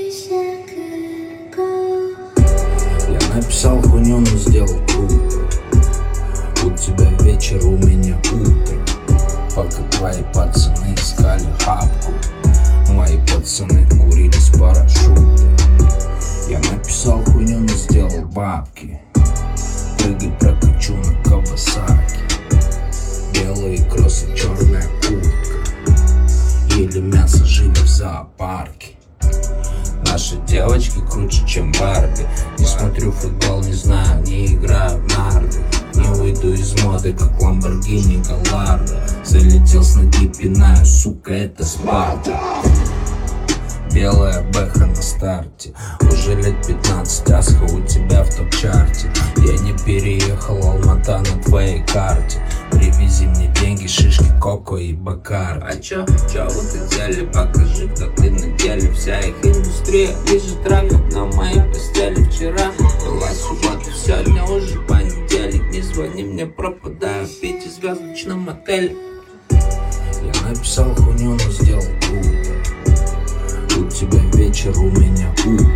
Я написал хуйню, но сделал круто. У тебя вечер, у меня утро. Пока твои пацаны искали хапку, мои пацаны курили с парашюта. Я написал хуйню, но сделал бабки. Прыгай, прокачу на Кавасаки. Белые кроссы, черная куртка. Ели мясо, жили в зоопарке. Наши девочки круче, чем Барби. Не смотрю футбол, не знаю, не играю в нарды. Не выйду из моды, как Ламборгини Галларда. Залетел с ноги, пинаю, сука, это Спарта. Белая бэха на старте. Уже лет 15, Аска у тебя в топ-чарте. Я не переехал, Алмата на твоей карте. Привези мне деньги, шишки, коко и бакар. А чё вы хотели? Покажи, кто ты на деле. Вся их индустрия лежит раком на моей постели. Вчера была суббота, сегодня уже понедельник. Не звони мне, пропадаю в 5-звездочном отеле. Я написал хуйню, но сделал круто. У тебя вечер, у меня утро.